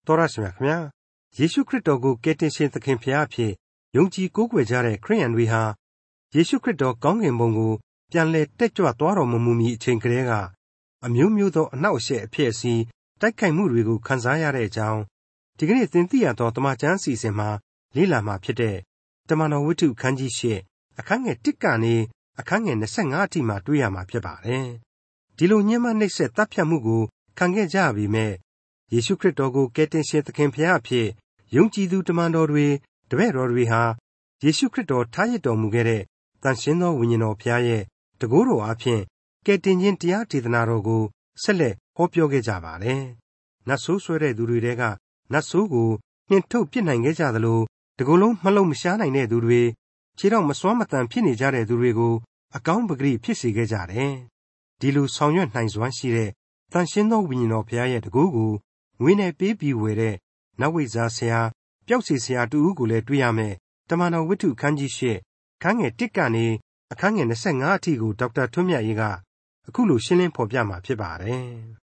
တော်ရရှိမြခင်ဗျာယေရှုခရစ်တော်ကိုကယ်တင်ရှင်သခင်ဖျားအဖြစ်ယုံကြည်ကိုးကွယ်ကြတဲ့ခရိယန်တွေဟာယေရှုခရစ်တော်ကောင်းကင်ဘုံကိုပြန်လည်တက်ကြွသွားတော်မမူမီအချိန်ကလေးကအမျိုးမျိုးသောအနှောက်အယှက်အဖြစ်အစီတိုက်ခိုက်မှုတွေကိုခံစားရတဲ့အကြောင်းဒီကနေ့သင်သိရသောတမန်ကျမ်းအစီအစဉ်မှာလေ့လာမှာဖြစ်တဲ့တမန်တော်ဝတ္ထုခန်းကြီး၈အခန်းငယ်1ကနေအခန်းငယ်25အထိမှာတွေ့ရမှာဖြစ်ပါတယ်ဒီလိုညှဉ်းပန်းနှိပ်စက်တပ်ဖြတ်မှုကိုခံခဲ့ကြရပေမဲ့ယေရှုခရစ်တော်ကိုကယ်တင်ရှင်သခင်ဖျားအဖြစ်ယုံကြည်သူတမန်တော်တွေတပည့်တော်တွေဟာယေရှုခရစ်တော်ထားရစ်တော်မူခဲ့တဲ့တန်ရှင်းသောဝိညာဉ်တော်ဖျားရဲ့တကူတော်အဖြစ်ကယ်တင်ခြင်းတရားဒေသနာတော်ကိုဆက်လက်ဟောပြောခဲ့ကြပါတယ်။နတ်ဆိုးဆွဲတဲ့သူတွေတဲကနတ်ဆိုးကိုနှင်ထုတ်ပစ်နိုင်ခဲ့ကြသလိုတကူလုံးမလုံးမရှားနိုင်တဲ့သူတွေခြေတော့မစွမ်းမတန်ဖြစ်နေကြတဲ့သူတွေကိုအကောင်းပဂရိဖြစ်စေခဲ့ကြတယ်။ဒီလိုဆောင်ရွက်နိုင်စွမ်းရှိတဲ့တန်ရှင်းသောဝိညာဉ်တော်ဖျားရဲ့တကူကိုငွေနဲ့ပေးပြီးဝယ်တဲ့နတ်ဝိဇ္ဇာဆရာပျောက်စီဆရာတူဦးကိုလည်းတွေ့ရမယ်တမန်တော်ဝတ္ထုခန်းကြီး၈ခန်းငယ်1ကနေအခန်းငယ်25အထိကိုဒေါက်တာထွန်းမြတ်ရေးကအခုလိုရှင်းလင်းဖော်ပြမှာဖြစ်ပါတယ်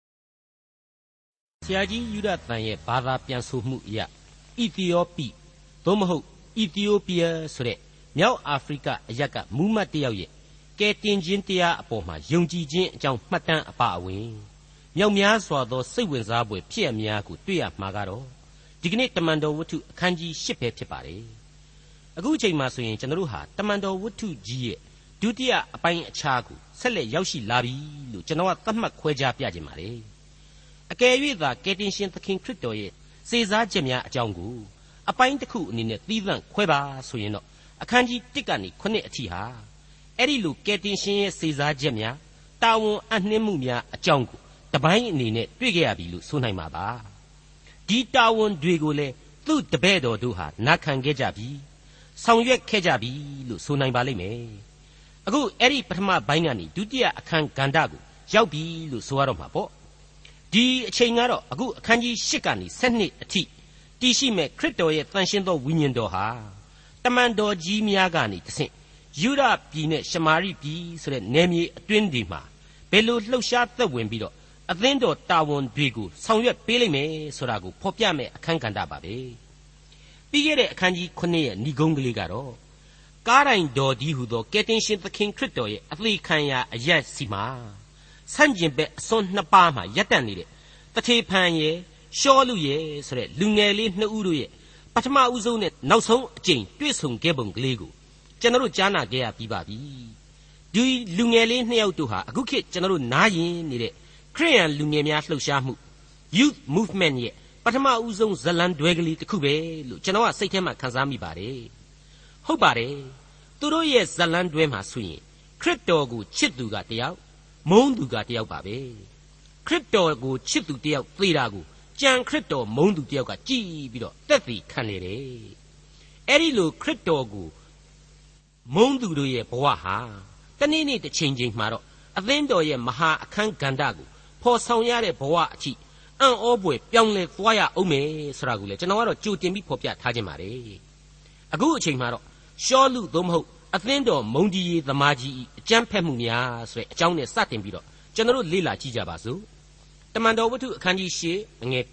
ဆရာကြီးယူဒသန်ရဲ့ဘာသာပြန်ဆိုမှုအရအီသီယိုပိသို့မဟုတ်အီသီယိုးပီးယားဆိုတဲ့မြောက်အာဖရိကအရက်ကမူးမတ်တယောက်ရဲ့ကယ်တင်ခြင်းတရားအပေါ်မှာယုံကြည်ခြင်းအကြောင်းမှတ်တမ်းအပအဝင်မြောက်များစွာသောစိတ်ဝင်စားဖွယ်ဖြစ်ရများကိုတွေ့ရမှာကတော့ဒီကနေ့တမန်တော်ဝတ္ထုအခန်းကြီး၈ပဲဖြစ်ပါတယ်အခုအချိန်မှဆိုရင်ကျွန်တော်တို့ဟာတမန်တော်ဝတ္ထုကြီးရဲ့ဒုတိယအပိုင်းအခြားကိုဆက်လက်ရောက်ရှိလာပြီလို့ကျွန်တော်ကသတ်မှတ်ခွဲခြားပြခြင်းပါတယ်အကယ်၍သာကယ်တင်ရှင်သခင်ခရစ်တော်ရဲ့စေစားချက်များအကြောင်းကိုအပိုင်းတစ်ခုအနေနဲ့သီးသန့်ခွဲပါဆိုရင်တော့အခန်းကြီး1ကနေ9အထိဟာအဲ့ဒီလိုကယ်တင်ရှင်ရဲ့စေစားချက်များတာဝန်အနှင်းမှုများအကြောင်းကိုတပိုင်းအနေနဲ့တွေ့ကြရပြီလို့ဆိုနိုင်မှာပါဒီတာဝန်တွေကိုလည်းသူ့တပည့်တော်တို့ဟာနာခံခဲ့ကြပြီဆောင်ရွက်ခဲ့ကြပြီလို့ဆိုနိုင်ပါလိမ့်မယ်အခုအဲ့ဒီပထမပိုင်းကနေဒုတိယအခန်းကဏ္ဍကိုရောက်ပြီလို့ဆိုရတော့မှာပေါ့ဒီအချိန်ကတော့အခုအခန်းကြီး8ကနေ12အထိတည်ရှိမဲ့ခရစ်တော်ရဲ့တန်ရှင်းသောဝိညာဉ်တော်ဟာတမန်တော်ကြီးများကနေတဆင့်ယူဒပြည်နဲ့ရှမာရိပြည်ဆိုတဲ့နယ်မြေအတွင်းဒီမှာဘယ်လိုလှုပ်ရှားသက်ဝင်ပြီးတော့အသင်းတော်တာဝန်တွေကိုဆောင်ရွက်ပေးလိမ့်မယ်ဆိုတာကိုဖော်ပြမဲ့အခန်းကဏ္ဍပါပဲပြီးခဲ့တဲ့အခန်းကြီး9ရဲ့ဏိဂုံးကလေးကတော့ကားတိုင်တော်ဒီဟုသောကယ်တင်ရှင်သခင်ခရစ်တော်ရဲ့အသေးခံရာအရက်စီမှာဆန့်ကျင်ဘက်အစွန်းနှစ်ပါးမှာရပ်တန့်နေတဲ့တထေဖန်ရဲ့ရှောလူရဲ့ဆိုတဲ့လူငယ်လေးနှစ်ဦးတို့ရဲ့ပထမဦးဆုံးနဲ့နောက်ဆုံးအကြိမ်တွေ့ဆုံခဲ့ပုံကလေးကိုကျွန်တော်တို့ကြားနာခဲ့ရပြီးပါပြီဒီလူငယ်လေးနှစ်ယောက်တို့ဟာအခုခေတ်ကျွန်တော်တို့နားရင်နေတဲ့ခရိယန်လူငယ်များလှုပ်ရှားမှု Youth Movement ရဲ့ပထမဦးဆုံးဇလံတွဲကလေးတစ်ခုပဲလို့ကျွန်တော်ကစိတ်ထဲမှာခံစားမိပါတယ်ဟုတ်ပါတယ်သူတို့ရဲ့ဇလံတွဲမှာဆိုရင်ခရစ်တော်ကိုချစ်သူကတယောက်မုန်းသူကတယောက်ပါပဲခရစ်တော်ကိုချစ်သူတယောက်သေတာကိုကြံခရစ်တော်မုန်းသူတယောက်ကကြည်ပြီးတော့တက်သေးခံနေတယ်အဲ့ဒီလိုခရစ်တော်ကိုမုန်းသူတို့ရဲ့ဘဝဟာတနေ့နေ့တစ်ချိန်ချိန်မှာတော့အသင်းတော်ရဲ့မဟာအခန်းကဏ္ဍကိုဖော်ဆောင်ရတဲ့ဘဝအထိအံ့ဩဖွယ်ပြောင်းလဲသွားရအောင်မယ်ဆိုတာကိုလေကျွန်တော်ကတော့ကြိုတင်ပြီးဖော်ပြထားခြင်းပါတယ်အခုအချိန်မှာတော့ရှောလူသို့မဟုတ်အသင်းတော်မုန်းကြီးသမားကြီးအကြမ်းဖက်မှုများဆိုတဲ့အကြောင်းနဲ့စတင်ပြီးတော့ကျွန်တော်တို့လေ့လာကြည့်ကြပါစို့တမန်တော်ဝတ္ထုအခန်းကြီး၈ငယ်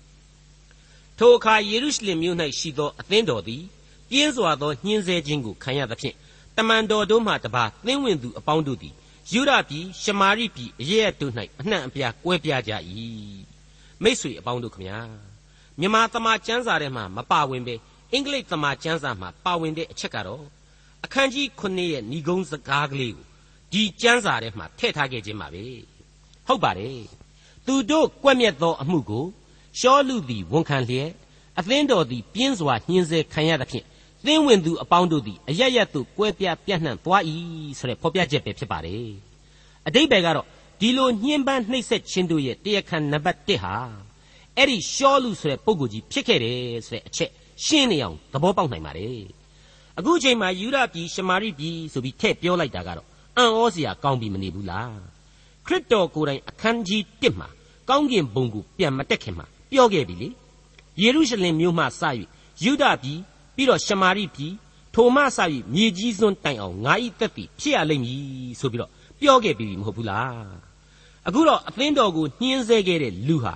1ထိုအခါယေရုရှလင်မြို့၌ရှိသောအသင်းတော်သည်ပြင်းစွာသောညှင်းဆဲခြင်းကိုခံရသဖြင့်တမန်တော်တို့မှတပါသင်းဝင်သူအပေါင်းတို့သည်ယူဒပြည်ရှမာရိပြည်အရက်တို့၌အနှံ့အပြားကွဲပြားကြ၏မိတ်ဆွေအပေါင်းတို့ခမညာမြန်မာသမ္မာကျမ်းစာထဲမှာမပါဝင်ပဲအင်္ဂလိပ်သမ္မာကျမ်းစာမှာပါဝင်တဲ့အချက်ကတော့အခန်းကြီး9ရဲ့ဏိဂုံးစကားကလေးကိုဒီကျမ်းစာထဲမှာထည့်ထားခဲ့ခြင်းပါပဲဟုတ်ပါတယ်သူတို့ကွက်မြက်သောအမှုကိုရှောလူသည်ဝန်ခံလျက်အသင်းတော်သည်ပြင်းစွာညှင်းဆဲခံရသဖြင့်သင်းဝင်သူအပေါင်းတို့သည်အရရသို့ကွဲပြားပြန့်နှံ့သွား၏ဆိုတဲ့ဖော်ပြချက်ပဲဖြစ်ပါတယ်အတိတ်ဘယ်ကတော့ဒီလိုညှင်းပန်းနှိပ်စက်ခြင်းတို့ရဲ့တရားခံနံပါတ်1ဟာအဲ့ဒီရှောလူဆိုတဲ့ပုဂ္ဂိုလ်ကြီးဖြစ်ခဲ့တယ်ဆိုတဲ့အချက်ရှင်းနေအောင်သဘောပေါက်နိုင်ပါတယ်အခုချိန်မှာယူဒပြည်ရှမာရိပြည်ဆိုပြီးထည့်ပြောလိုက်တာကတော့အံ့ဩစရာကောင်းပြီမနေဘူးလားခရစ်တော်ကိုယ်တိုင်အခန်းကြီး1မှာကောင်းကင်ဘုံကိုပြန်မတက်ခင်မှာပြောခဲ့ပြီလေယေရုရှလင်မြို့မှစ၍ယူဒပြည်ပြီးတော့ရှမာရိပြည်ထိုမှစ၍မြေကြီးစွန်းတိုင်အောင်ငါဤသက်သည်ဖြစ်ရလိမ့်မည်ဆိုပြီးတော့ပြောခဲ့ပြီမဟုတ်ဘူးလားအခုတော့အသင်းတော်ကိုညှင်းဆဲခဲ့တဲ့လူဟာ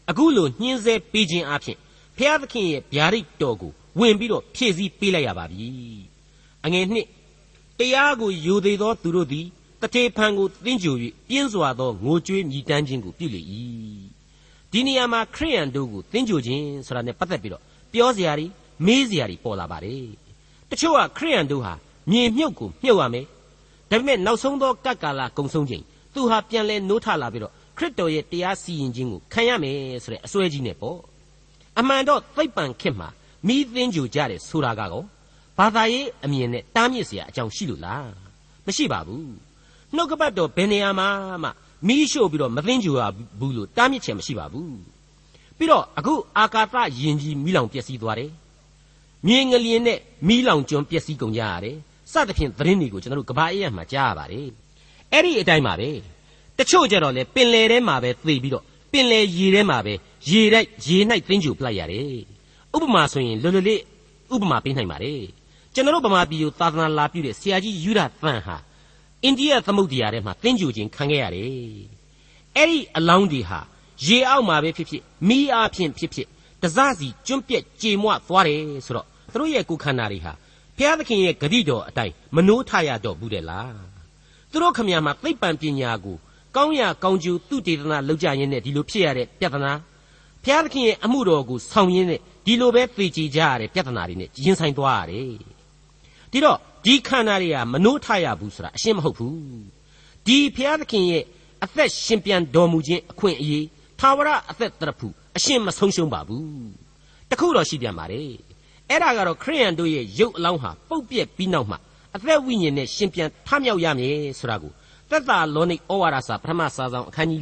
အခုလိုညှင်းဆဲပေးခြင်းအပြင်ဖျားသခင်ရဲ့ဗျာဒိတ်တော်ကိုဝင်ပြီးတော့ဖြည့်ဆည်းပေးလိုက်ရပါပြီအငယ်နှစ်တရားကိုယူသေးသောသူတို့သည်တထေဖန်ကိုသင်ကြို၍ပြင်းစွာသောငိုကြွေးမြည်တမ်းခြင်းကိုပြုလေ၏ဒီနေရာမှာခရိယန်တို့ကိုသင်ကြိုခြင်းဆိုတာနဲ့ပတ်သက်ပြီးတော့ပြောစရာတွေမေးစရာတွေပေါ်လာပါတယ်တချို့ကခရိယန်တို့ဟာမြေမြုပ်ကိုမြုပ်ရမယ်ဒါပေမဲ့နောက်ဆုံးသောကပ်ကာလကုံဆုံးချိန်သူဟာပြန်လဲနိုးထလာပြီးတော့ခရစ်တော်ရဲ့တရားစီရင်ခြင်းကိုခံရမယ်ဆိုတဲ့အစွဲကြီးနဲ့ပေါ့အမှန်တော့သိပ္ပံခေတ်မှာမိသင်ကြိုကြတယ်ဆိုတာကောဘာသာရေးအမြင်နဲ့တားမြစ်เสียအကြောင်းရှိလို့လားမရှိပါဘူးနှုတ်ကပတ်တော်ဘယ်နေရာမှာမှမီးရှို့ပြီးတော့မသင်ကြိုရဘူးလို့တားမြစ်ချက်မရှိပါဘူးပြီးတော့အခုအာကာသယင်ကြီးမီးလောင်ပျက်စီးသွားတယ်မြေငလျင်နဲ့မီးလောင်ကျွန်းပျက်စီးကုန်ကြရတယ်စသဖြင့်သတင်းတွေကိုကျွန်တော်တို့ကဘာအေးရမှာကြားရပါတယ်အဲ့ဒီအတိုင်းပါပဲတချို့ကြတော့လေပင်လယ်ထဲမှာပဲသေပြီးတော့ပင်လယ်ရေထဲမှာပဲရေ၌သင်ကြိုပလိုက်ရတယ်ဥပမာဆိုရင်လွယ်လွယ်လေးဥပမာပေးနိုင်ပါတယ်ကျွန်တော်တို့ဗမာပြည်ကိုသာသနာလာပြုတဲ့ဆရာကြီးယူဒသန်ဟာအိန္ဒိယသမုဒ္ဒရာထဲမှာသင်ကြိုခြင်းခံခဲ့ရတယ်အဲ့ဒီအလောင်းတွေဟာရေအောက်မှာပဲဖြစ်ဖြစ်မီးအားဖြင့်ဖြစ်ဖြစ်တစစီကျွန့်ပြက်ကြေမွသွားတယ်ဆိုတော့သူတို့ရဲ့ကိုယ်ခန္ဓာတွေဟာဘုရားသခင်ရဲ့ဂတိတော်အတိုင်းမနိုးထရတော့ဘူးတဲ့လားသူတို့ခမညာမှာသိပ္ပံပညာကိုကောင်းရာကောင်းကျိုးသူတေသနာလောက်ကြရင်းနဲ့ဒီလိုဖြစ်ရတဲ့ပြဿနာဘုရားသခင်ရဲ့အမှုတော်ကိုဆောင်ရင်းနဲ့ဒီလိုပဲသိကြကြရတဲ့ပြဿနာတွေနဲ့ရင်ဆိုင်သွားရတယ်ဒီတော့ဒီခန္ဓာတွေကမနိုးထရဘူးဆိုတာအရှင်းမဟုတ်ဘူးဒီဘုရားသခင်ရဲ့အသက်ရှင်ပြန်တော်မူခြင်းအခွင့်အရေးသာဝရအသက်တရဖူအရှင်းမဆုံးရှုံးပါဘူးတခုတော့ရှိပြန်ပါတယ်အဲ့ဒါကတော့ခရိယန်တို့ရဲ့ရုပ်အလောင်းဟာပုတ်ပြက်ပြီးနောက်မှအသက်ဝိညာဉ်နဲ့ရှင်ပြန်ထမြောက်ရမယ်ဆိုတာကိုသက်သာလောနိဩဝါဒစာပထမစာဆောင်အခန်းကြီး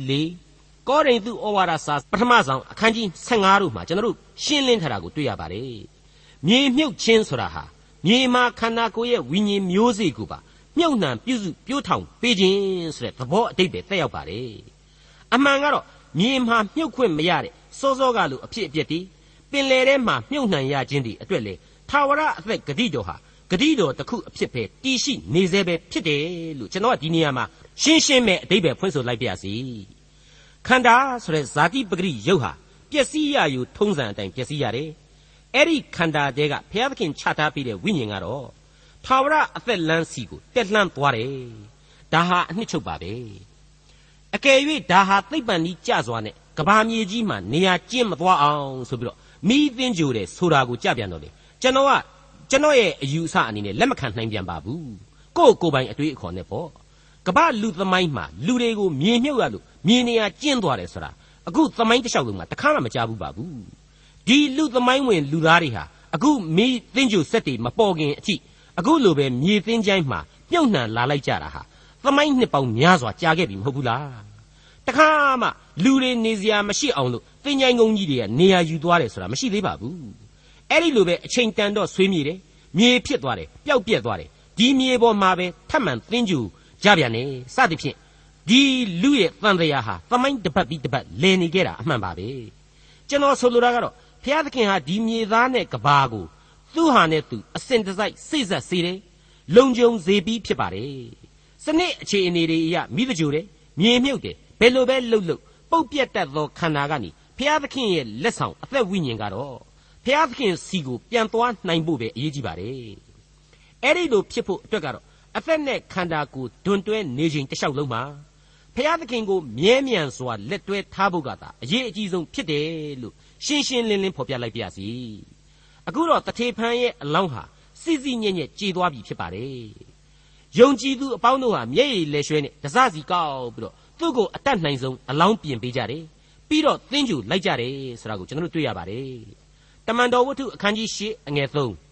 4ကောရိန္သုဩဝါဒစာပထမဆောင်အခန်းကြီး15တို့မှာကျွန်တော်တို့ရှင်းလင်းထားတာကိုတွေ့ရပါတယ်မြေမြုပ်ခြင်းဆိုတာဟာမြေမှာခန္ဓာကိုယ်ရဲ့ဝိညာဉ်မျိုးစေ့ကိုပါမြုပ်နှံပြုစုပြိုးထောင်ပေးခြင်းဆိုတဲ့သဘောအတိတ်ပဲသက်ရောက်ပါတယ်အမှန်ကတော့မြေမှာမြုပ်ခွင့်မရတဲ့စောစောကလိုအဖြစ်အပျက်တွေပင်လယ်ထဲမှာမြုပ်နှံရခြင်းတွေအတွက်လေထာဝရအသက်ဂတိတော်ဟာဂတိတော်တစ်ခုအဖြစ်ပဲတည်ရှိနေစေပဲဖြစ်တယ်လို့ကျွန်တော်ကဒီနေရာမှာရှင်းရှင်းမဲ့အတိတ်ပဲဖွင့်ဆိုလိုက်ပါရစေခန္ဓာဆိုတဲ့ဇာတိပဂရိယုတ်ဟာပျက်စီးရယူထုံးစံအတိုင်းပျက်စီးရတယ်အဲ့ဒီခန္ဓာတဲကဘုရားသခင်ချထားပေးတဲ့ဝိညာဉ်ကတော့ထာဝရအသက်လမ်းစီကိုတက်လှမ်းသွားတယ်ဒါဟာအနှစ်ချုပ်ပါပဲအကယ်၍ဒါဟာသိပ္ပံကြီးကြစွာနဲ့ကဘာမြေကြီးမှာနေရာကျင့်မသွားအောင်ဆိုပြီးတော့မိသင်ကြိုတယ်ဆိုတာကိုကြပြန်တော့လေကျွန်တော်ရဲ့အယူအဆအနေနဲ့လက်မခံနိုင်ပြန်ပါဘူးကိုယ်ပိုင်အတွေးအခေါ်နဲ့ပေါ့ကဘာလူသမိုင်းမှာလူတွေကိုမြေမြုပ်ရလို့မြေနေရာကျင့်သွားတယ်ဆိုတာအခုသမိုင်းတစ်လျှောက်လုံးမှာတခါမှမကြားဘူးပါဘူးဒီလူသမိုင်းဝင်လူသားတွေဟာအခုမိသင်ကြိုစက်တွေမပေါ်ခင်အထိအခုလိုပဲမြေသင်းချိုင်းမှာပြုတ်နှံလာလိုက်ကြတာဟာသမိုင်းနှစ်ပေါင်းများစွာကြာခဲ့ပြီမဟုတ်ဘူးလားတခါမှလူတွေနေစရာမရှိအောင်လို့သင်္ချိုင်းကုန်းကြီးတွေကနေရာယူသွားတယ်ဆိုတာမရှိသေးပါဘူးအဲ့ဒီလိုပဲအချိန်တန်တော့ဆွေးမြေတယ်မြေဖြစ်သွားတယ်ပျောက်ပြက်သွားတယ်ဒီမြေပေါ်မှာပဲထပ်မံသင်္ကြူကြပြန်တယ်စသဖြင့်ဒီလူရဲ့တန်တရားဟာသမိုင်းတစ်ပတ်ပြီးတစ်ပတ်လည်နေခဲ့တာအမှန်ပါပဲကျွန်တော်ဆိုလိုတာကတော့ဘုရားသခင်ဟာဒီမြေသားနဲ့ကဘာကိုသူ့ဟာနဲ့သူအစဉ်တစိုက်စိတ်ဆက်စေတယ်လုံခြုံစေပြီးဖြစ်ပါတယ်စနစ်အခြေအနေတွေအရမိသကြိုတယ်မြေမြုပ်တယ်ဘယ်လိုပဲလှုပ်ပုတ်ပြက်တတ်သောခန္ဓာကနေဘုရားသခင်ရဲ့လက်ဆောင်အသက်ဝိညာဉ်ကတော့ဘုရားသခင်စီကိုပြန်သွားနိုင်ဖို့ပဲအရေးကြီးပါတယ်အဲ့ဒီလိုဖြစ်ဖို့အတွက်ကတော့အသက်နဲ့ခန္ဓာကိုဒွန်တွဲနေခြင်းတစ်လျှောက်လုံးမှာဘုရားသခင်ကိုမြဲမြံစွာလက်တွဲထားဖို့ကသာအရေးအကြီးဆုံးဖြစ်တယ်လို့ရှင်းရှင်းလင်းလင်းဖော်ပြလိုက်ပါရစေအခုတော့တထေဖန်ရဲ့အလောင်းဟာစီစီညံ့ညံ့ကြေသွားပြီဖြစ်ပါတယ်ယုံကြည်သူအပေါင်းတို့ဟာမျက်ရည်လက်ရွှဲနဲ့တစစီကောက်ပြီးတော့သူ့ကိုအတတ်နိုင်ဆုံးအလောင်းပြင်ပေးကြတယ်ပြီးတော့သင်္ကြူလိုက်ကြတယ်ဆိုတာကိုကျွန်တော်တို့တွေ့ရပါတယ်တမန်တော်ဝတ္ထုအခန်းကြီး8အငယ်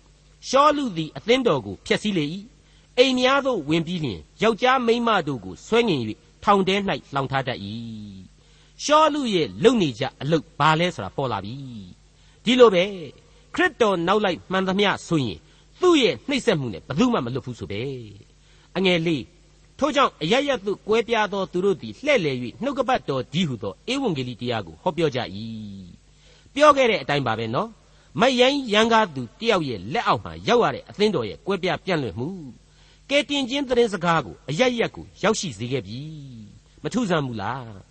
3ရှောလူသည်အသင်းတော်ကိုဖျက်ဆီးလေ၏အိမ်များသို့ဝင်ပြီးလျှင်ယောက်ျားမိန်းမတို့ကိုဆွဲငင်၍ထောင်ထဲ၌လှောင်ထားတတ်၏ရှောလူရဲ့လုံနေကြအလုတ်ဘာလဲဆိုတာပေါ်လာပြီဒီလိုပဲခရစ်တော်နောက်လိုက်မှန်သမျှဆိုရင်သူ့ရဲ့နှိပ်စက်မှုနဲ့ဘယ်သူမှမလွတ်ဘူးဆိုပဲအငယ်၄ထို့ကြောင့်အရရသို့ကွဲပြားသောသူတို့သည်လှဲ့လေ၍နှုတ်ကပတ်တော်ဒီဟုသောဧဝံဂေလိတရားကိုဟောပြောကြ၏ပြောခဲ့တဲ့အတိုင်းပါပဲနော်မယိုင်းရန်ကားသူတယောက်ရဲ့လက်အောက်မှာရောက်ရတဲ့အသင်းတော်ရဲ့ကွဲပြားပြန့်လွင့်မှုကဲတင်ချင်းသတင်းစကားကိုအရရကိုရောက်ရှိစေခဲ့ပြီမထူးဆန်းဘူးလား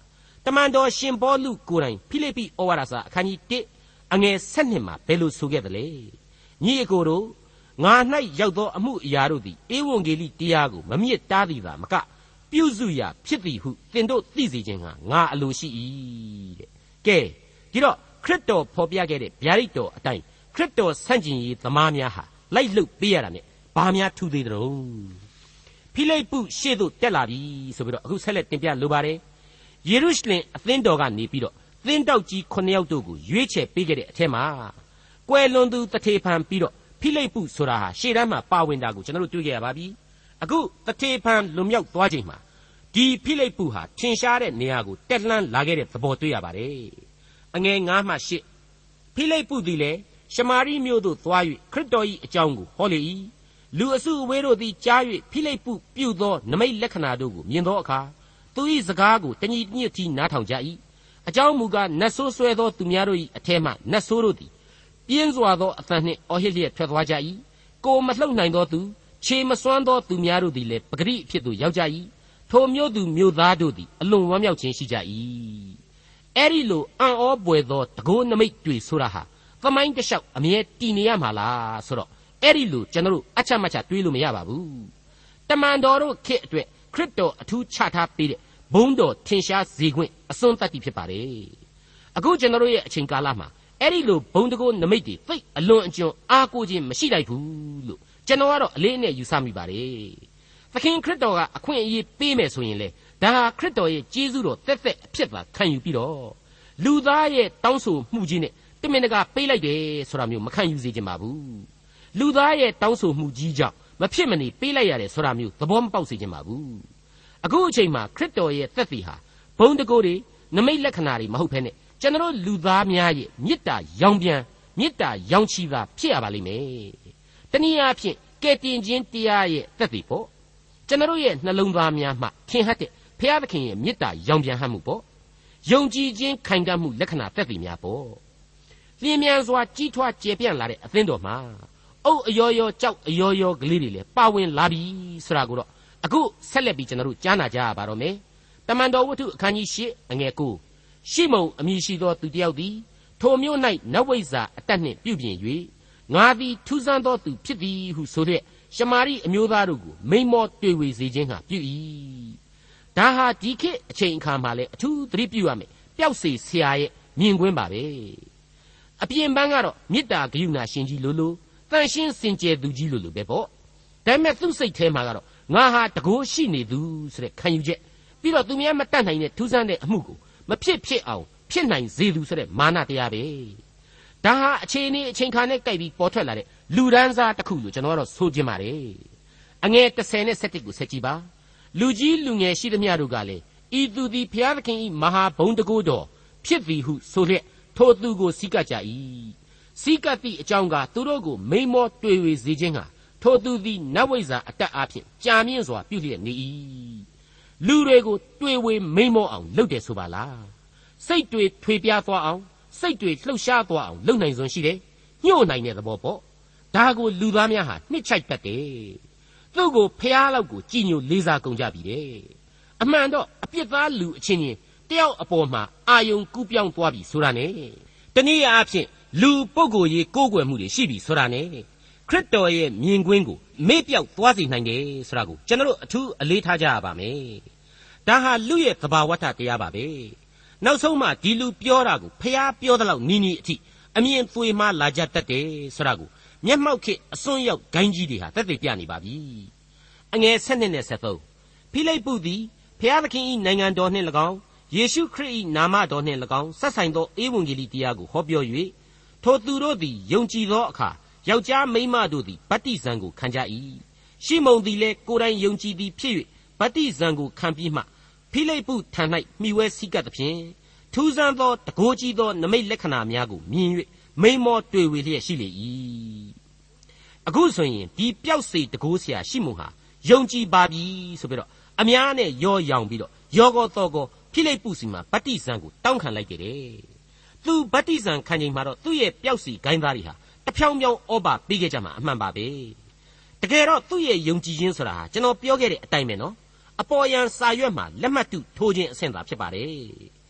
တမန်တော်ရှင်ပေါလုကိုယ်တိုင်ဖိလိပ္ပိဩဝါဒစာအခန်းကြီး1အငယ်7မှာဘယ်လိုဆိုခဲ့သလဲညီအကိုတို့ငါ၌ရောက်သောအမှုအရာတို့သည်ဧဝံဂေလိတရားကိုမမြစ်တားသည်သာမကပြုစုရာဖြစ်သည်ဟုသင်တို့သိစေခြင်းဟာငါအလိုရှိ၏တဲ့ကဲဒီတော့ခရစ်တော်ဖော်ပြခဲ့တဲ့ဗျာဒိတ်တော်အတိုင်းခရစ်တော်ဆန့်ကျင်ရေးသမားများဟာလိုက်လုပေးရတာနဲ့ဘာများထူးသေးသလဲဖိလိပ္ပုရှေ့သို့တက်လာပြီဆိုပြီးတော့အခုဆက်လက်တင်ပြလိုပါတယ်ယေရုရှလင်အသင်းတော်ကနေပြီးတော့သင်းတောက်ကြီး9ယောက်တို့ကိုရွေးချယ်ပေးခဲ့တဲ့အထက်မှာကွယ်လွန်သူတထေဖန်ပြီးတော့ဖိလိပ္ပုဆိုတာဟာရှေ့တန်းမှာပါဝင်တာကိုကျွန်တော်တို့တွေ့ကြရပါပြီအခုတထေဖန်လွန်မြောက်သွားချိန်မှာဒီဖိလိပ္ပုဟာထင်ရှားတဲ့နေရာကိုတက်လှမ်းလာခဲ့တဲ့သဘောတွေ့ရပါတယ်အငယ်9မှ10ဖိလိပ္ပုသည်လည်းရှမာရိမြို့သို့သွား၍ခရစ်တော်၏အကြောင်းကိုဟောလေ၏လူအစုအဝေးတို့သည်ကြား၍ဖိလိပ္ပုပြုသောနမိတ်လက္ခဏာတို့ကိုမြင်သောအခါသူ၏စကားကိုတညီတညွတ်တီနားထောင်ကြ၏အကြောင်းမူကားနတ်ဆိုးဆွဲသောသူများတို့၏အထဲမှနတ်ဆိုးတို့သည်ပြင်းစွာသောအသံနှင့်အော်ဟစ်လျက်ထွက်သွားကြ၏ကိုမလှုပ်နိုင်သောသူခြေမစွမ်းသောသူများတို့သည်လည်းပဂရိအဖြစ်သို့ရောက်ကြ၏ထိုမြို့သူမြို့သားတို့သည်အလွန်ဝမ်းမြောက်ခြင်းရှိကြ၏အဲ့ဒီလိုအံ့ဩပွေသောတကိုးနမိတ်တွေဆိုတာဟာသမိုင်းတစ်လျှောက်အမြဲတည်နေရမှာလားဆိုတော့အဲ့ဒီလိုကျွန်တော်တို့အချက်မချက်တွေးလို့မရပါဘူးတမန်တော်တို့ခေတ်အတွက်ခရစ်တော်အထူးချထားပေးတဲ့ဘုန်းတော်ထင်ရှားစေခွင့်အစွန်းတတ်တည်ဖြစ်ပါတယ်အခုကျွန်တော်တို့ရဲ့အချိန်ကာလမှာအဲ့ဒီလိုဘုံတကိုးနမိတ်တွေသိအလွန်အကျွံအားကိုးခြင်းမရှိလိုက်ဘူးလို့ကျွန်တော်ကတော့အလေးအနက်ယူဆမိပါတယ်သခင်ခရစ်တော်ကအခွင့်အရေးပေးမယ်ဆိုရင်လေဒါဟာခရစ်တော်ရဲ့ကျေးဇူးတော်သက်သက်အဖြစ်သာခံယူပြီးတော့လူသားရဲ့တောင်းဆိုမှုကြီးနဲ့တမင်တကာပေးလိုက်တယ်ဆိုတာမျိုးမခံယူစေချင်ပါဘူးလူသားရဲ့တောင်းဆိုမှုကြီးကြောင့်မဖြစ်မနေပေးလိုက်ရတယ်ဆိုတာမျိုးသဘောမပေါက်စေချင်ပါဘူးအခုအချိန်မှာခရစ်တော်ရဲ့သက်သေဟာဘုံတကိုးတွေနမိတ်လက္ခဏာတွေမဟုတ်ဘဲနဲ့ကျွန်တော်လူသားများရဲ့မေတ္တာရောင်ပြန်မေတ္တာရောင်ချီသာဖြစ်ရပါလိမ့်မယ်တနည်းအားဖြင့်ကယ်တင်ခြင်းတရားရဲ့သက်သေပေါ့ကျွန်တော်ရဲ့နှလုံးသားများမှထင်ဟပ်တဲ့ဘုရားသခင်ရဲ့မေတ္တာရောင်ပြန်ဟပ်မှုပေါ့ယုံကြည်ခြင်းခိုင်ခံ့မှုလက္ခဏာသက်သေများပေါ့လျင်မြန်စွာကြီးထွားကျယ်ပြန့်လာတဲ့အသင်းတော်မှာအုတ်အယောယောကြောက်အယောယောကလေးတွေလည်းပါဝင်လာပြီဆိုတာကိုတော့အခုဆက်လက်ပြီးကျွန်တော်တို့ကြားနာကြရပါတော့မယ်တမန်တော်ဝတ္ထုအခန်းကြီး8အငယ်9ရှိမုန်အမည်ရှိသောသူတစ်ယောက်သည်ထိုမြို့၌နတ်ဝိဇ္ဇာအတတ်နှင့်ပြုပြင်၍ငါသည်ထူးဆန်းသောသူဖြစ်သည်ဟုဆိုတဲ့ရှမာရိအမျိုးသားတို့ကိုမိန်မောတွေ့ဝေစေခြင်းဟာပြု၏ဒါဟာဒီခေတ်အချိန်အခါမှာလည်းအထူးသတိပြုရမယ်ပျောက်စေဆရာရဲ့မြင်ကွင်းပါပဲအပြင်ပန်းကတော့မေတ္တာဂရုဏာရှင်ကြီးလိုလိုတန်ရှင်းစင်ကြယ်သူကြီးလိုလိုပဲပေါ့ဒါပေမဲ့သူ့စိတ်ထဲမှာကတော့ငါဟာတကိုးရှိနေသူဆိုတဲ့ခံယူချက်ပြီးတော့သူများမတတ်နိုင်တဲ့ထူးဆန်းတဲ့အမှုကိုမဖြစ်အောင်ဖြစ်နိုင်စေသူဆိုတဲ့မာနတရားပဲဒါဟာအခြေအနေအချိန်ခါနဲ့ကြိုက်ပြီးပေါ်ထွက်လာတဲ့လူဒန်းစားတစ်ခုလို့ကျွန်တော်ကတော့ဆိုချင်ပါတယ်အငယ်10နဲ့17ကိုဆက်ကြည့်ပါလူကြီးလူငယ်ရှိသမျှတို့ကလည်းဤသူသည်ဘုရားသခင်၏မဟာဘုံတကိုးတော်ဖြစ်သည်ဟုဆိုလျက်ထိုသူကိုစီးကပ်ကြ၏စီးကပ်သည့်အကြောင်းကသူတို့ကိုမိန်မောတွေ့ဝေစေခြင်းဟာထိုသူသည်နတ်ဝိဇ္ဇာအတတ်အားဖြင့်ကြာမြင့်စွာပြုလျက်နေ၏လူတွေကိုတွေ့ဝေမိန်မောအောင်လုပ်တယ်ဆိုပါလားစိတ်တွေထွေပြားသွားအောင်စိတ်တွေလှုပ်ရှားသွားအောင်လုပ်နိုင်စွမ်းရှိတယ်ညှို့နိုင်တဲ့သဘောပေါ့ဒါကိုလူသားများဟာနှစ်ချိုက်တတ်တယ်သူ့ကိုဖျားလောက်ကိုကြည်ညိုလေးစားကုန်ကြပြီတဲ့အမှန်တော့အပြစ်သားလူအချင်းချင်းတယောက်အပေါ်မှာအာယုံကူးပြောင်းသွားပြီဆိုတာနဲ့တနည်းအားဖြင့်လူပုဂ္ဂိုလ်ရေးကိုးကွယ်မှုတွေရှိပြီဆိုတာနဲ့ခရစ်တော်ရဲ့မြင်ကွင်းကိုမေ့ပြောက်သွားစေနိုင်တယ်ဆိုတာကိုကျွန်တော်တို့အထူးအလေးထားကြရပါမယ်ဒါဟာလူရဲ့သဘာဝတရားပါပဲနောက်ဆုံးမှဒီလူပြောတာကိုဖျားပြောသလောက်နီးနီးအထိအမြင်သွေမှလာကြတတ်တယ်ဆိုတာကိုမျက်မှောက်ခေအစွန်းရောက်ဂိုင်းကြီးတွေဟာသက်သေပြနေပါပြီအငယ်7နဲ့73ဖိလိပ္ပုသည်ဖျားသခင်၏နိုင်ငံတော်နှင့်၎င်းယေရှုခရစ်၏နာမတော်နှင့်၎င်းဆက်ဆိုင်သောဧဝံဂေလိတရားကိုဟောပြော၍ထိုသူတို့သည်ယုံကြည်သောအခါယောက်ျားမိန်းမတို့သည်ဗတ္တိဇံကိုခံကြ၏ရှိမုန်သည်လည်းကိုယ်တိုင်ယုံကြည်သည်ဖြစ်၍ဗတ္တိဇံကိုခံပြီးမှဖိလိပ္ပုထံ၌မှီဝဲစည်းကပ်သဖြင့်ထူးဆန်းသောတကိုးကြီးသောနမိတ်လက္ခဏာများကိုမြင်၍မိန်မောတွေ့ဝေလျက်ရှိလေ၏အခုဆိုရင်ဒီပျောက်စေတကိုးဆရာရှိမုန်ဟာယုံကြည်ပါပြီဆိုပြီးတော့အများနဲ့ရောရောင်ပြီးတော့ယောဂောသောကောဖိလိပ္ပုစီမှာဗတ္တိဇံကိုတောင်းခံလိုက်တယ်သူဗတ္တိဇံခံချိန်မှာတော့သူ့ရဲ့ပျောက်စီဂိုင်းသားတွေဟာတဖြောင်းဖြောင်းဩဘာပေးခဲ့ကြမှာအမှန်ပါပဲတကယ်တော့သူ့ရဲ့ယုံကြည်ခြင်းဆိုတာဟာကျွန်တော်ပြောခဲ့တဲ့အတိုင်းပဲနော်အပေါ်ယံစာရွက်မှာလက်မှတ်တုထိုးခြင်းအဆင့်သာဖြစ်ပါတယ်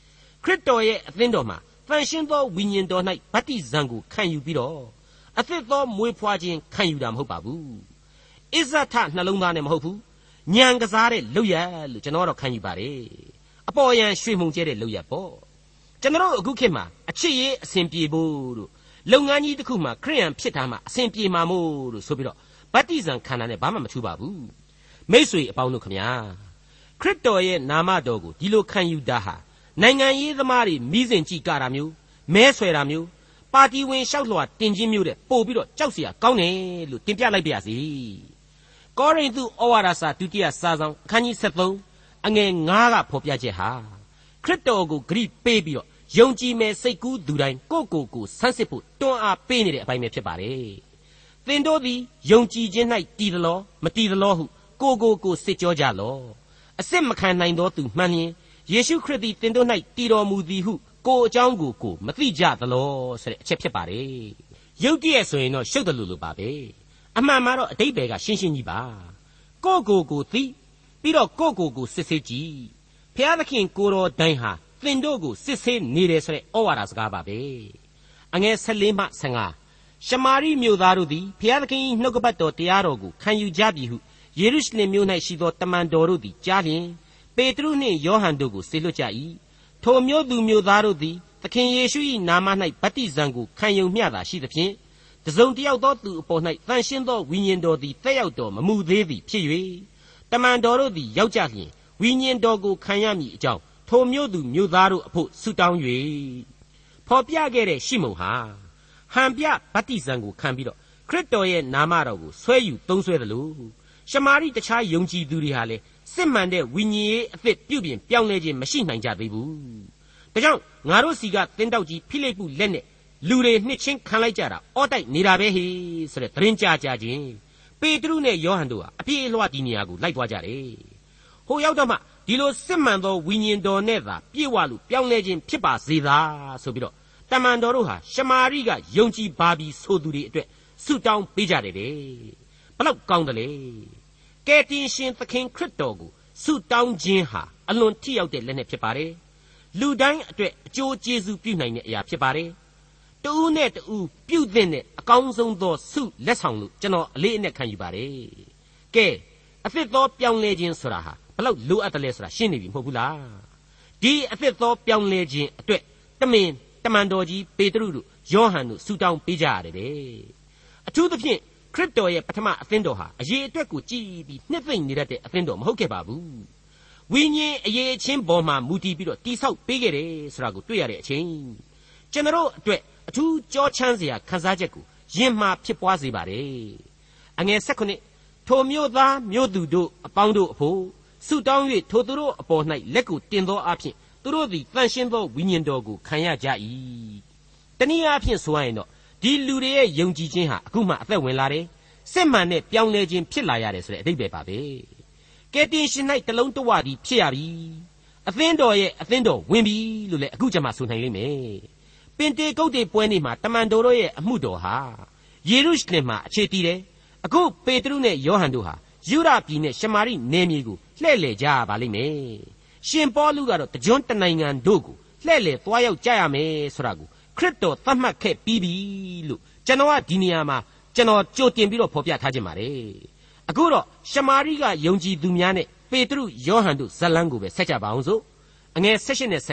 ခရစ်တော်ရဲ့အသင်းတော်မှာတန်ရှင်းသောဝိညာဉ်တော်၌ဗတ္တိဇံကိုခံယူပြီးတော့အသစ်သောမွေးဖွားခြင်းခံယူတာမဟုတ်ပါဘူးအစ္ဆထနှလုံးသားနဲ့မဟုတ်ဘူးညံကစားတဲ့လုပ်ရလို့ကျွန်တော်တော့ခံယူပါတယ်အပေါ်ယံရွှေမှုန်ကျဲတဲ့လုပ်ရပေါ့ကျွန်တော်အခုခေတ်မှာအချစ်ရေးအစဉ်ပြေဖို့တို့လုပ်ငန်းကြီးတစ်ခုမှာခရိယန်ဖြစ်တာမှအစဉ်ပြေမှာမို့လို့ဆိုပြီးတော့ဗတ္တိဇံခံတာနဲ့ဘာမှမထူးပါဘူးမိတ်ဆွေအပေါင်းတို့ခမညာခရစ်တော်ရဲ့နာမတော်ကိုဒီလိုခံယူတာဟာနိုင်ငံရေးသမားတွေမိစဉ်ကြည့်ကြတာမျိုးမဲဆွဲတာမျိုးပါတီဝင်လျှောက်လွှာတင်ခြင်းမျိုးတဲ့ပို့ပြီးတော့ကြောက်เสียကောင်းတယ်လို့တင်ပြလိုက်ပါရစေကောရိန္သုဩဝါဒစာဒုတိယစာဆောင်အခန်းကြီး73အငယ်9ကဖော်ပြချက်ဟာခရစ်တော်ကိုဂရုပေးပြီးတော့ယုံကြည်မဲ့စိတ်ကူးသူတိုင်းကိုဆန်းစစ်ဖို့တွန်းအားပေးနေတဲ့အပိုင်းပဲဖြစ်ပါတယ်သင်တို့သည်ယုံကြည်ခြင်း၌တည်သလောမတည်သလောဟုကိုစစ်ကြောကြလောအစစ်မခံနိုင်သောသူမှန်လျင်ယေရှုခရစ်သည်သင်တို့၌တည်တော်မူသည်ဟုကိုအကြောင်းကိုမသိကြသလောဆိုတဲ့အချက်ဖြစ်ပါတယ်ယုတ်တည်းဆိုရင်တော့ရှုပ်တယ်လို့ပါပဲအမှန်မှာတော့အတိတ်ပဲကရှင်းရှင်းကြီးပါကိုသိပြီးတော့ကိုစစ်ဆေးကြည့်ဖျားသခင်ကိုတော်တိုင်းဟာသင်တို့ကိုစစ်ဆေးနေတယ်ဆိုတဲ့ဩဝါဒစကားပါပဲအငယ်14မှ15ရှမာရိမြို့သားတို့သည်ဖျားသခင်၏နှုတ်ကပတ်တော်တရားတော်ကိုခံယူကြပြီဟုယေရုရှလင်မြို့၌ရှိသောတမန်တော်တို့သည်ကြားလျင်ပေတရုနှင့်ယောဟန်တို့ကိုဆေလွတ်ကြ၏ထိုမြို့သူမြို့သားတို့သည်သခင်ယေရှု၏နာမ၌ဗတ္တိဇံကိုခံယူမျှသာရှိသဖြင့်တစုံတစ်ယောက်သောသူအပေါ်၌တန်ရှင်းသောဝိညာဉ်တော်သည်တက်ရောက်တော်မမူသေးသည်ဖြစ်၍တမန်တော်တို့သည်ရောက်ကြလျင်ဝိညာဉ်တော်ကိုခံရမည်အကြောင်းထိုမြို့သူမြို့သားတို့အဖို့ဆုတောင်း၍ဖော်ပြခဲ့တဲ့ရှိမုန်ဟာဟန်ပြဗတ္တိဇံကိုခံပြီးတော့ခရစ်တော်ရဲ့နာမတော်ကိုဆွဲယူသုံးဆွဲတယ်လို့ရှမာရိတခြားယုံကြည်သူတွေဟာလေစစ်မှန်တဲ့ဝိညာဉ်ရေးအသစ်ပြုပြင်ပြောင်းလဲခြင်းမရှိနိုင်ကြသေးဘူးဒါကြောင့်ငါတို့စီကသင်းတောက်ကြီးဖိလိပ္ပုလက်နဲ့လူတွေနှစ်ချင်းခံလိုက်ကြတာအော့တိုက်နေတာပဲဟေဆိုတဲ့သတင်းကြားကြခြင်းပေတရုနဲ့ယောဟန်တို့ဟာအပြေးအလွှားဒီနေရာကိုလိုက်သွားကြတယ်ဟိုရောက်တော့မှဒီလိုစစ်မှန်သောဝိညာဉ်တော်နဲ့သာပြေဝလို့ပြောင်းလဲခြင်းဖြစ်ပါစေသာဆိုပြီးတော့တမန်တော်တို့ဟာရှမာရိကယုံကြည်ပါပြီဆိုသူတွေအတွက်ဆုတောင်းပေးကြတယ်တဲ့ဘလောက်ကောင်းတယ်လေကယ်တင်ရှင်သခင်ခရစ်တော်ကိုဆုတောင်းခြင်းဟာအလွန်ထိရောက်တဲ့လက်နဲ့ဖြစ်ပါတယ်လူတိုင်းအတွက်အကျိုးကျေးဇူးပြုနိုင်တဲ့အရာဖြစ်ပါတယ်တဦးနဲ့တဦးပြုသင့်တဲ့အကောင်းဆုံးသောဆုလက်ဆောင်လို့ကျွန်တော်အလေးအနက်ခံယူပါတယ်ကဲအသစ်သောပြောင်းလဲခြင်းဆိုတာဟာဘလောက်လိုအပ်တယ်လဲဆိုတာရှင်းနေပြီမဟုတ်ဘူးလားဒီအသစ်သောပြောင်းလဲခြင်းအတွက်တမန်တော်ကြီးပေတရုတို့ယောဟန်တို့ဆုတောင်းပေးကြရတယ်တဲ့အထူးသဖြင့်ခရစ်တော်ရဲ့ပထမအသင်းတော်ဟာအရေးအတွက်ကိုကြည်ပြီးနှစ်သိမ့်နေတတ်တဲ့အသင်းတော်မဟုတ်ခဲ့ပါဘူးဝိညာဉ်အရေးချင်းပေါ်မှာမူတည်ပြီးတော့တိဆောက်ပေးခဲ့တယ်ဆိုတာကိုတွေ့ရတဲ့အချိန်ကျွန်တော်အတွက်အထူးကြောချမ်းစရာခံစားချက်ကိုယဉ်မှာဖြစ်ပွားစေပါတယ်အငယ်16ထိုမြို့သားမြို့သူတို့အပေါင်းတို့အဖို့ဆုတောင်း၍ထိုသူတို့အပေါ်၌လက်ကိုတင်သောအဖြစ်သူတို့သည်တန်ရှင်းသောဝိညာဉ်တော်ကိုခံရကြ၏တနည်းအားဖြင့်ဆိုရရင်တော့ဒီလူတွေရဲ့ယုံကြည်ခြင်းဟာအခုမှအသက်ဝင်လာတယ်စစ်မှန်တဲ့ပြောင်းလဲခြင်းဖြစ်လာရတယ်ဆိုတဲ့အဓိပ္ပာယ်ပါပဲကယ်တင်ရှင်၌တလုံးတဝတည်းဖြစ်ရပြီအသင်းတော်ရဲ့အသင်းတော်ဝင်ပြီလို့လည်းအခုကျမှဆိုနိုင်လိမ့်မယ်ပင်တေကုတ်တေပွဲနေ့မှာတမန်တော်တို့ရဲ့အမှုတော်ဟာယေရုရှလင်မှာအခြေတည်တယ်အခုပေတရုနဲ့ယောဟန်တို့ဟာယူဒပြည်နဲ့ရှမာရိနယ်မြေကိုလှည့်လည်ကြရပါလိမ့်မယ်ရှင်ပေါလုကတော့တကြွတနိုင်ငံတို့ကိုလှည့်လည်သွားရောက်ကြရမယ်ဆိုတာကိုခရစ်တော်သတ်မှတ်ခဲ့ပြီးပြီလို့ကျွန်တော်ကဒီနေရာမှာကျွန်တော်ကြိုတင်ပြီးတော့ဖော်ပြထားခြင်းပါတယ်အခုတော့ရှမာရိကယုံကြည်သူများနဲ့ပေတရုယောဟန်တို့ဇလန်းကိုပဲဆက်ကြပါအောင်စို့အငယ်16နဲ့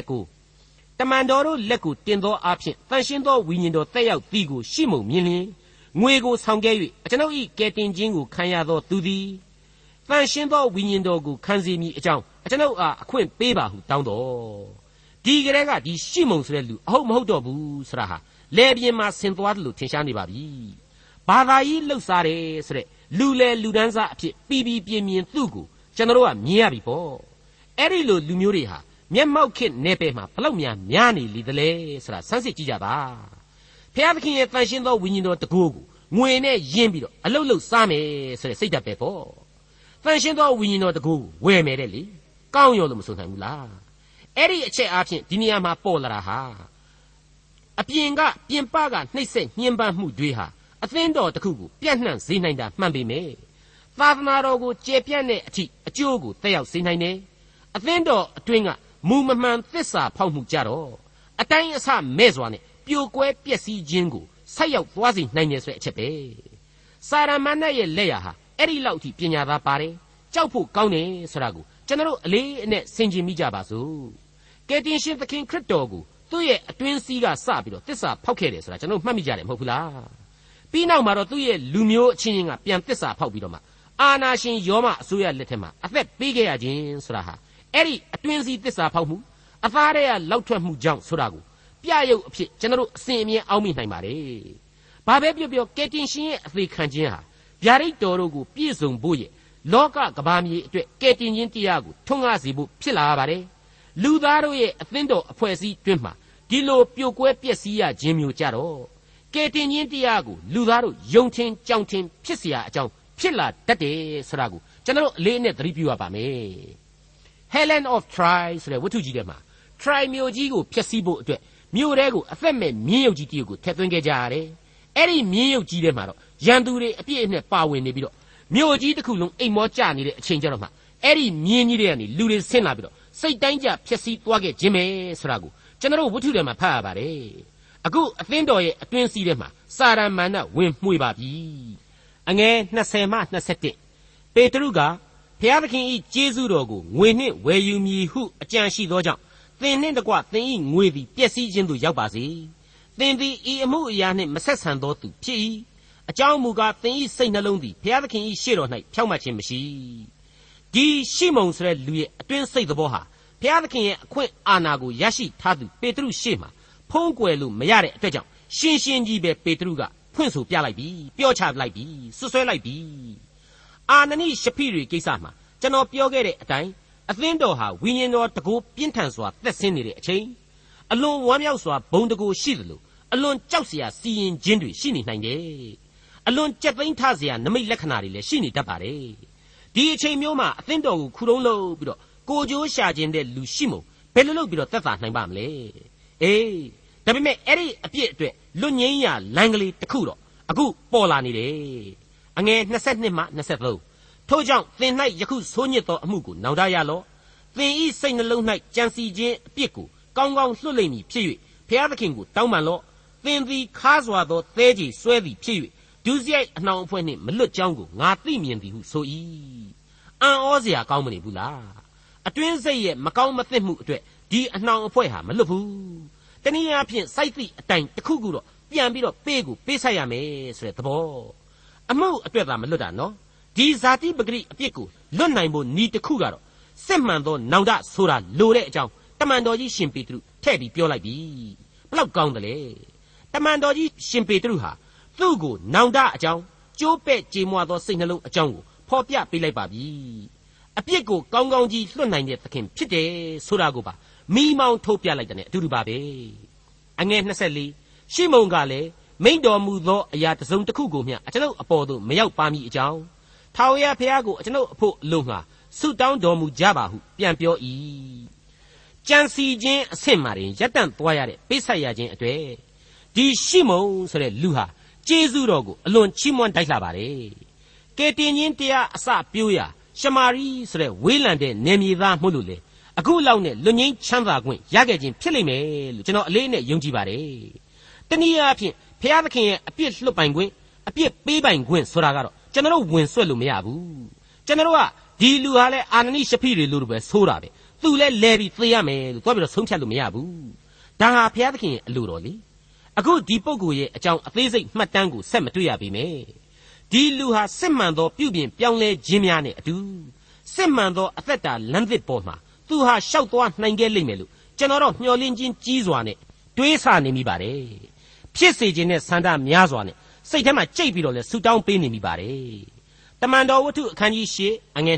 19တမန်တော်တို့လက်ကိုတင်သောအဖြစ်တန်ရှင်းသောဝိညာဉ်တော်တက်ရောက်သည်ကိုရှိမုံမြင်လျင်ငွေကိုဆောင်ခဲ့၍ကျွန်ုပ်၏ကယ်တင်ခြင်းကိုခံရသောသူသည်တန်ရှင်းသောဝိညာဉ်တော်ကိုခံစေမည်အကြောင်းကျွန်ုပ်အားအခွင့်ပေးပါဟုတောင်းတော်ဒီကလေးကဒီရှိမုံဆိုတဲ့လူအဟုတ်မဟုတ်တော့ဘူးဆိုတာဟာလေပြင်းမှာဆင်သွားတယ်လို့ထင်ရှားနေပါပြီဘာသာရေးလှုပ်ရှားတယ်ဆိုတဲ့လူလေလူဒန်းစားအဖြစ်ပြီးပြင်းမြင်သူ့ကိုကျွန်တော်ကမြင်ရပြီပေါ့အဲ့ဒီလိုလူမျိုးတွေဟာမျက်မှောက်ခေတ်နယ်ပယ်မှာဘလောက်များနေလေသလဲဆိုတာစမ်းစစ်ကြည့်ကြပါဖျားသခင်ရဲ့တန်ရှင်းသောဝိညာဉ်တော်တကူကိုငွေနဲ့ယင်းပြီးတော့အလုတ်လုတ်စားမယ်ဆိုတဲ့စိတ်ဓာတ်ပဲပေါ့တန်ရှင်းသောဝိညာဉ်တော်တကူဝယ်မယ်တဲ့လေကောင်းရောလို့မဆိုနိုင်ဘူးလားအဲ့ဒီအချက်အားဖြင့်ဒီနေရာမှာပေါ်လာတာဟာအပြင်ပကနှိမ့်ဆက်ညှဉ်းပန်းမှုတွေဟာအသင်းတော်တစ်ခုကိုပြန့်နှံ့စေနိုင်တာမှန်ပေမယ့်သာသနာတော်ကိုကျေပြန့်တဲ့အထိအကျိုးကိုတက်ရောက်စေနိုင်တယ်အသင်းတော်အတွင်းကမူမမှန်သစ္စာဖောက်မှုကြတော့အတိုင်းအဆမဲ့စွာနဲ့ပြိုကွဲပျက်စီးခြင်းကိုဆက်ရောက်သွားစေနိုင်တယ်ဆိုတဲ့အချက်ပဲစာရမဏေရဲ့လက်ရဟာအဲ့ဒီလောက်ထိပညာသားပါတယ်ကြောက်ဖို့ကောင်းတယ်ဆိုတာကိုကျွန်တော်အလေးအနက်ဆင်ခြင်မိကြပါစို့ကယ်တင်ရှင်သခင်ခရစ်တော်ကိုသူ့ရဲ့အတွင်းစည်းကစပြီးတော့သစ္စာဖောက်ခဲ့တယ်ဆိုတာကျွန်တော်မှတ်မိကြတယ်မဟုတ်ဘူးလားပြီးနောက်မှာတော့သူ့ရဲ့လူမျိုးအချင်းချင်းကပြန်သစ္စာဖောက်ပြီးတော့မှအာနာရှင်ယောမအစိုးရလက်ထက်မှာအသက်ပေးခဲ့ရခြင်းဆိုတာဟာအဲ့ဒီအတွင်းစည်းသစ္စာဖောက်မှုအသားရဲလောက်ထွက်မှုကြောင့်ဆိုတာကိုပြရုပ်အဖြစ်ကျွန်တော်အစဉ်အမြဲအောက်မိနိုင်ပါတယ်ဘာပဲပြောပြောကယ်တင်ရှင်ရဲ့အသေးခံခြင်းဟာဗျာဒိတ်တော်တို့ကိုပြည့်စုံဖို့ရဲ့လောကကဘာမြေအတွက်ကယ်တင်ခြင်းတရားကိုထွန်းကားစေဖို့ဖြစ်လာပါတယ်လူသားတို့ရဲ့အသင်းတော်အဖွဲ့အစည်းတွင်မှာဒီလိုပြိုကွဲပျက်စီးရခြင်းမျိုးကြတော့ကယ်တင်ခြင်းတရားကိုလူသားတို့ယုံထင်ကြောင်ထင်ဖြစ်เสียအကြောင်းဖြစ်လာတတ်တယ်ဆိုတာကိုကျွန်တော်အလေးအနက်သတိပြုရပါမယ် Helen of Troy ဆိုတဲ့ဝတ္ထုကြီးထဲမှာ Troy မြို့ကြီးကိုဖျက်ဆီးဖို့အတွက်မြို့ထဲကိုအသက်မဲ့မြင်းရုပ်ကြီးတည်းကိုထည့်သွင်းခဲ့ကြရတယ်အဲ့ဒီမြင်းရုပ်ကြီးထဲမှာတော့ရန်သူတွေအပြည့်အနဲ့ပါဝင်နေပြီးတော့မြို့ကြီးတစ်ခုလုံးအိမ်မောကျနေတဲ့အချိန်ကျတော့မှအဲ့ဒီမြင်းကြီးတွေကနေလူတွေဆင်းလာပြီးတော့စိတ်တိုင်းကြဖျက်ဆီးသွားခဲ့ခြင်းပဲဆိုတာကိုကျွန်တော်ဝတ္ထုထဲမှာဖတ်ရပါတယ်အခုအသင်းတော်ရဲ့အတွင်းစည်းထဲမှာစာရမဏေဝင်မှွေပါပြီအငယ်20မှ21ပေတရုကဘုရားသခင်ဤကျေးဇူးတော်ကိုငွေနှင့်ဝယ်ယူမည်ဟုအကြံရှိသောကြောင့်သင်နှင့်တကွသင်ဤငွေသည်ပျက်စီးခြင်းသို့ရောက်ပါစေသင်သည်ဤအမှုအရာနှင့်မဆက်ဆံသောသူဖြစ်၏အကြောင်းမူကားသင်ဤစိတ်နှလုံးသည်ဘုရားသခင်ဤရှေ့တော်၌ဖြောင့်မတ်ခြင်းမရှိဒီရှိမုန်ဆိုတဲ့လူရဲ့အတွင်းစိတ်သဘောဟာဘုရားသခင်ရဲ့အခွင့်အာဏာကိုရရှိထားသူပေတရုရှေ့မှာဖုံးကွယ်လို့မရတဲ့အတွက်ကြောင့်ရှင်းရှင်းကြီးပဲပေတရုကဖွင့်ဆိုပြလိုက်ပြီပြောချလိုက်ပြီဆွဆွဲလိုက်ပြီအာနနိရှဖိရိကိစ္စမှာကျွန်တော်ပြောခဲ့တဲ့အတိုင်းအသင်းတော်ဟာဝိညာဉ်တော်တကူပြင်းထန်စွာသက်ဆင်းနေတဲ့အချိန်အလွန်ဝမ်းမြောက်စွာဘုံတကူရှိသလိုအလွန်ကြောက်စရာစီရင်ခြင်းတွေရှိနေနိုင်တယ်အလွန်ကြက်သိမ်းထားစရာနမိတ်လက္ခဏာတွေလည်းရှိနေတတ်ပါတယ်ဒီအချိန်မျိုးမှာအသင်းတော်ကိုခုတုံးလို့ပြီးတော့ကိုကြိုးရှာခြင်းတဲ့လူရှိမို့ဘယ်လိုလုပ်ပြီးတော့သက်သာနိုင်ပါမလဲအေးဒါပေမဲ့အဲ့ဒီအပြစ်အတွက်လွတ်ငင်းရလမ်းကလေးတစ်ခုတော့အခုပေါ်လာနေတယ်အငယ်22မှ23ထို့ကြောင့်သင်၌ယခုဆိုးညစ်သောအမှုကိုနောင်တရလော့သင်ဤစိတ်နှလုံး၌ကြံစီခြင်းအပြစ်ကိုကောင်းကောင်းလွှတ်လိမ့်မည်ဖြစ်၍ဘုရားသခင်ကိုတောင်းပန်လော့သင်သည်ခါစွာသောသဲကြီးဆွဲသည်ဖြစ်၍ဒုစရိုက်အနှောင်အဖွဲ့နှင့်မလွတ်ကြောင်းကိုငါသိမြင်သည်ဟုဆို၏အံ့ဩစရာကောင်းမနေဘူးလားအတွင်းစိတ်ရဲ့မကောင်းမသင့်မှုအတွက်ဒီအနှောင်အဖွဲ့ဟာမလွတ်ဘူးတနည်းအားဖြင့်စိုက်သည့်အတိုင်းတစ်ခုခုတော့ပြန်ပြီးတော့ပေးကိုပေးဆက်ရမယ်ဆိုတဲ့သဘောအမှုအတွက်သာမလွတ်တာနော်ဒီဇာတိပဂရိအပြစ်ကိုလွတ်နိုင်ဖို့ဤတစ်ခုကတော့စစ်မှန်သောနောင်တဆိုတာလိုတဲ့အကြောင်းတမန်တော်ကြီးရှင်ပေတရုထည့်ပြီးပြောလိုက်ပြီဘလောက်ကောင်းတယ်လေတမန်တော်ကြီးရှင်ပေတရုဟာသူ့ကိုနောင်တအကြောင်းကျိုးပဲ့ကြေမွသောစိတ်နှလုံးအကြောင်းကိုဖော်ပြပေးလိုက်ပါပြီအပြစ်ကိုကောင်းကောင်းကြီးလွတ်နိုင်တဲ့သခင်ဖြစ်တယ်ဆိုတာကိုပါမိမောင်းထုတ်ပြလိုက်တယ်နဲ့အတူတူပါပဲအငယ်24ရှိမုန်ကလည်းမိန့်တော်မူသောအရာတစ်စုံတစ်ခုကိုမျှအကျွန်ုပ်အပေါ်သို့မရောက်ပါမည်အကြောင်းထာဝရဘုရားကိုအကျွန်ုပ်အဖို့အလို့ငှာဆုတောင်းတော်မူကြပါဟုပြန်ပြော၏ကြံစီခြင်းအဆင့်မှာတင်ရပ်တန့်သွားရတဲ့ပိတ်ဆက်ရခြင်းအတွေ့ဒီရှိမုန်ဆိုတဲ့လူဟာကျေးဇူးတော်ကိုအလွန်ချီးမွမ်းတိုက်လှပါတယ်ကယ်တင်ခြင်းတရားအစပြိုးရာရှမာရိဆိုတဲ့ဝေးလံတဲ့နေမြေသားမှုလို့လေအခုလောက်နဲ့လွတ်ငင်းချမ်းသာခွင့်ရခဲ့ခြင်းဖြစ်လိမ့်မယ်လို့ကျွန်တော်အလေးနဲ့ယုံကြည်ပါတယ်တနည်းအားဖြင့်ဘုရားသခင်ရဲ့အပြစ်လွတ်ပိုင်ခွင့်အပြစ်ပေးပိုင်ခွင့်ဆိုတာကတော့ကျွန်တော်ဝင်ဆွဲလို့မရဘူးကျွန်တော်ကဒီလူဟာလဲအာနနိရှဖိတွေလို့ပဲဆိုးတာပဲသူလဲလဲပြီးသေရမယ်လို့သွားပြီးတော့ဆုံးဖြတ်လို့မရဘူးဒါဟာဘုရားသခင်ရဲ့အလိုတော်လေအခုဒီပုဂ္ဂိုလ်ရဲ့အကြောင်းအသေးစိတ်မှတ်တမ်းကိုဆက်မတွေ့ရပေမယ့်ဒီလူဟာစစ်မှန်သောပြုပြင်ပြောင်းလဲခြင်းများနဲ့အတူစစ်မှန်သောအသက်တာလမ်းသစ်ပေါ်မှာသူဟာရှောက်သွားနိုင်ခဲ့လိမ့်မယ်လို့ကျွန်တော်မျှော်လင့်ခြင်းကြီးစွာနဲ့တွေးဆနေမိပါတယ်ဖြစ်စေခြင်းနဲ့ဆန္ဒများစွာနဲ့စိတ်ထဲမှာကြိတ်ပြီးတော့လဲဆူတောင်းပေးနေမိပါတယ်တမန်တော်ဝတ္ထုအခန်းကြီး8အငယ်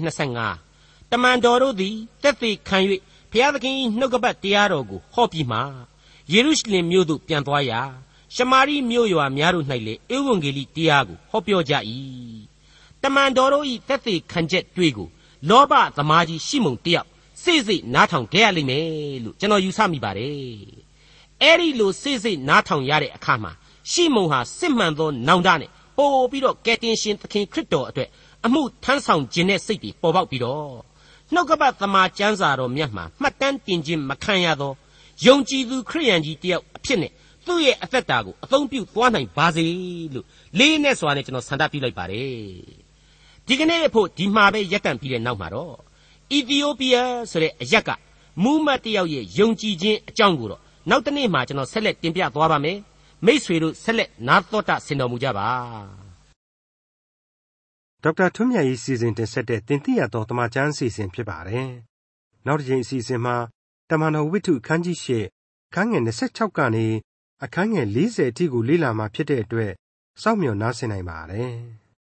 25တမန်တော်တို့သည်တက်သေးခံ၍ဘုရားသခင်၏နှုတ်ကပတ်တရားတော်ကိုဟောပြီးမှယေရုရှလင်မြို့သို့ပြန်သွားရာရှမာရိမြို့ရွာများတို့၌လည်းဧဝံဂေလိတရားကိုဟောပြောကြ၏တမန်တော်တို့၏တက်သေးခံချက်တွေ့ကိုလောဘသမားကြီးရှိမုန်တယောက်စိတ်စိတ်နားထောင်ခဲ့ရလိမ့်မယ်လို့ကျွန်တော်ယူဆမိပါတယ်အဲ့ဒီလိုစိတ်စိတ်နားထောင်ရတဲ့အခါမှာရှိမုန်ဟာစစ်မှန်သောနောင်တနဲ့ပို့ပြီးတော့ကယ်တင်ရှင်သခင်ခရစ်တော်အတွက်အမှုထမ်းဆောင်ခြင်းနဲ့စိတ်တွေပေါ်ပေါက်ပြီးတော့နှုတ်ကပတ်သမာကျမ်းစာတော်မြတ်မှာမှတ်တမ်းတင်ခြင်းမခံရသောယုံကြည်သူခရိယန်ကြီးတယောက်အဖြစ်နဲ့သူ့ရဲ့အသက်တာကိုအသုံးပြုသွားနိုင်ပါစေလို့လေးနဲ့စွာနဲ့ကျွန်တော်ဆန္ဒပြုလိုက်ပါတယ်ဒီကနေ့ဖို့ဒီမှာပဲရက်တန့်ပြီးတဲ့နောက်မှာတော့အီသီယိုးပီးယားဆိုတဲ့အရက်ကမူးမတ်တယောက်ရဲ့ယုံကြည်ခြင်းအကြောင်းကိုတော့နောက်တစ်နေ့မှာကျွန်တော်ဆက်လက်တင်ပြသွားပါမယ်မိษွေတို့ဆက်လက်နားတော်တာဆင်တော်မူကြပါဒေါက်တာထွန်းမြတ်ရေးစီစဉ်တင်ဆက်တဲ့တင်ပြရတော်တမချန်းအစီအစဉ်ဖြစ်ပါတယ်နောက်တစ်ချိန်အစီအစဉ်မှာတမန်တော်ဝိတ္ထုအခန်းကြီး၈အခန်းငယ်26ကနေအခန်းငယ်40အထိကိုလေ့လာမှာဖြစ်တဲ့အတွက်စောင့်မျှော်နားဆင်နိုင်ပါတယ်